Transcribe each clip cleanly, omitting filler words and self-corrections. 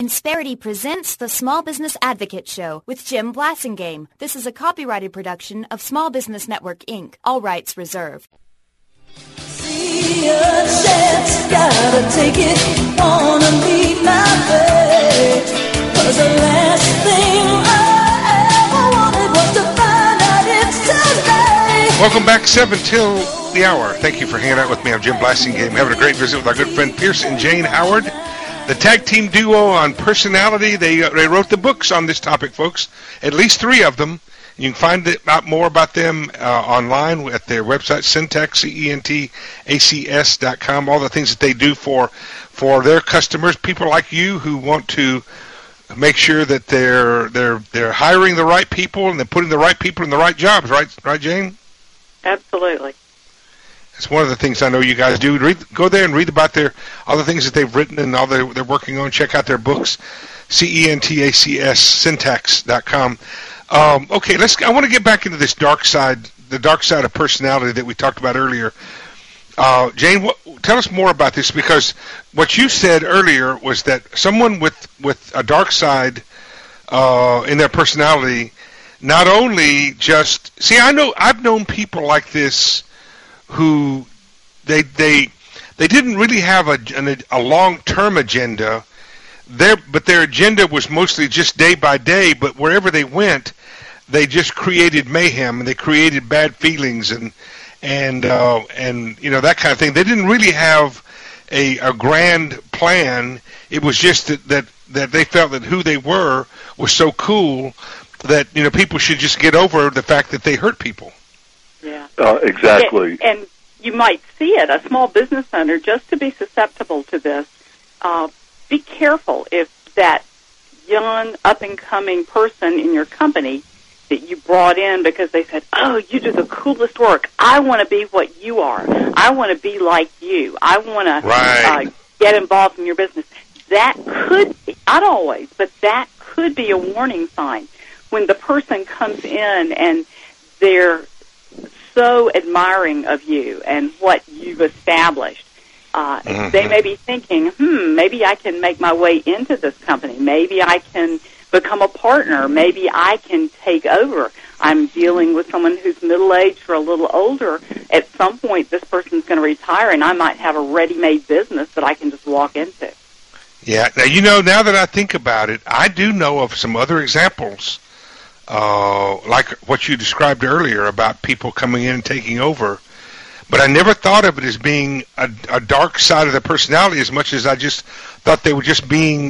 Insperity presents the Small Business Advocate Show with Jim Blasingame. This is a copyrighted production of Small Business Network, Inc. All rights reserved. See a chance, gotta take it, wanna meet my fate. 'Cause the last thing I ever wanted was to find out it's today. Welcome back, 7 till the hour. Thank you for hanging out with me. I'm Jim Blasingame, having a great visit with our good friend Pierce and Jane Howard. The tag team duo on personality. They wrote the books on this topic, folks. At least 3 of them. You can find out more about them online at their website, Centacs, CENTACS.com. All the things that they do for their customers, people like you who want to make sure that they're hiring the right people and they're putting the right people in the right jobs. Right, Jane? Absolutely. It's one of the things I know you guys do. Go there and read about all the things that they've written and all they're working on. Check out their books, CENTACS, Centacs.com. Okay, I want to get back into this the dark side of personality that we talked about earlier. Jane, tell us more about this, because what you said earlier was that someone with a dark side in their personality, not only just I've known people like this who they didn't really have a long-term agenda there, but their agenda was mostly just day by day. But wherever they went, they just created mayhem and they created bad feelings and that kind of thing. They didn't really have a grand plan. It was just that they felt that who they were was so cool that people should just get over the fact that they hurt people. Yeah. Exactly. And you might see it, a small business owner, just to be susceptible to this, be careful if that young, up-and-coming person in your company that you brought in because they said, oh, you do the coolest work. I want to be what you are. I want to be like you. I want to get involved in your business. That could be, not always, but that could be a warning sign when the person comes in and they're so admiring of you and what you've established. They may be thinking, maybe I can make my way into this company. Maybe I can become a partner. Maybe I can take over. I'm dealing with someone who's middle-aged or a little older. At some point, this person's going to retire, and I might have a ready-made business that I can just walk into. Yeah. Now, now that I think about it, I do know of some other examples like what you described earlier about people coming in and taking over. But I never thought of it as being a dark side of their personality as much as I just thought they were just being,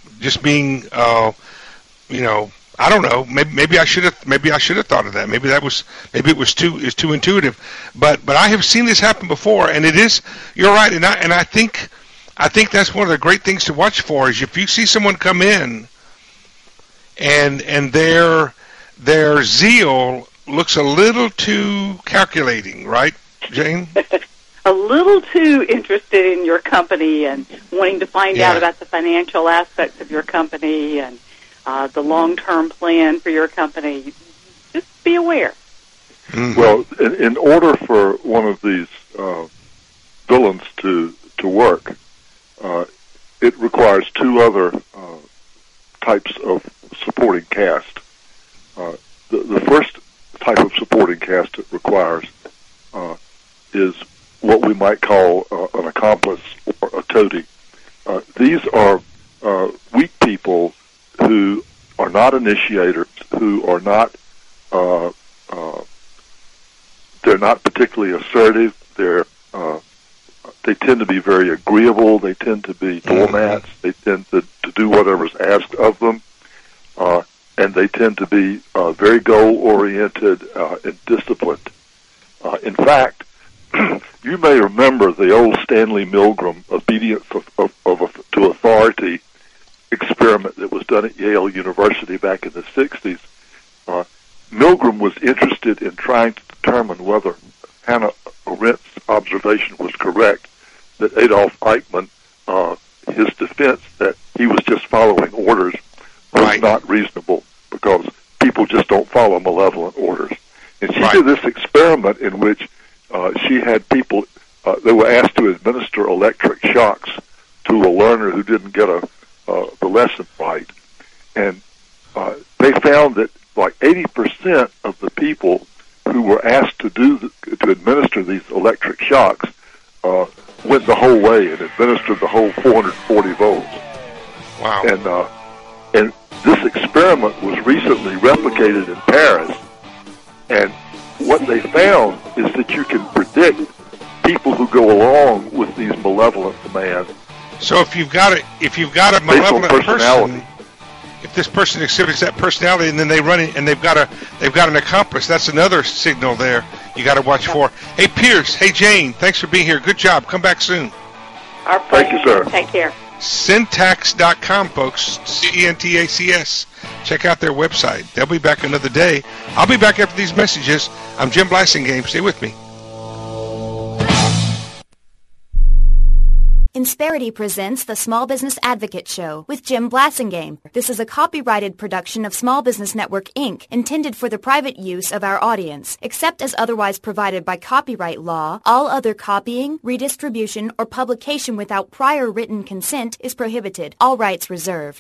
I don't know. Maybe I should have thought of that. Maybe it was too intuitive. But I have seen this happen before, and you're right. And I think that's one of the great things to watch for is if you see someone come in and their zeal looks a little too calculating, right, Jane? A little too interested in your company and wanting to find out about the financial aspects of your company and the long-term plan for your company. Just be aware. Mm-hmm. Well, in order for one of these villains to work, it requires 2 other types of supporting cast. The first type of supporting cast it requires is what we might call an accomplice or a toady. These are weak people who are not initiators, who are not they're not particularly assertive. They tend to be very agreeable. They tend to be doormats. They tend to do whatever's asked of them, and they tend to be very goal-oriented and disciplined. In fact, you may remember the old Stanley Milgram obedience to authority experiment that was done at Yale University back in the 60s. Milgram was interested in trying to determine whether Hannah Arendt's observation was correct, that Adolf Eichmann, his defense that he was just following orders was not reasonable because people just don't follow malevolent orders. And she did this experiment in which she had people, they were asked to administer electric shocks to a learner who didn't get the lesson wasn't right. And they found that like 80% of the people who were asked to administer these electric shocks went the whole way and administered the whole 440 volts. Wow. And this experiment was recently replicated in Paris, and what they found is that you can predict people who go along with these malevolent demands. So if you've got a malevolent person, if this person exhibits that personality, and then they run it, and they've got an accomplice, that's another signal there you got to watch for. Hey Pierce, hey Jane, thanks for being here. Good job. Come back soon. Our pleasure. Thank you, sir. Take care. Syntax.com, folks. CENTACS. Check out their website. They'll be back another day. I'll be back after these messages. I'm Jim Blasingame. Stay with me. Insperity presents the Small Business Advocate Show with Jim Blasingame. This is a copyrighted production of Small Business Network, Inc., intended for the private use of our audience. Except as otherwise provided by copyright law, all other copying, redistribution, or publication without prior written consent is prohibited. All rights reserved.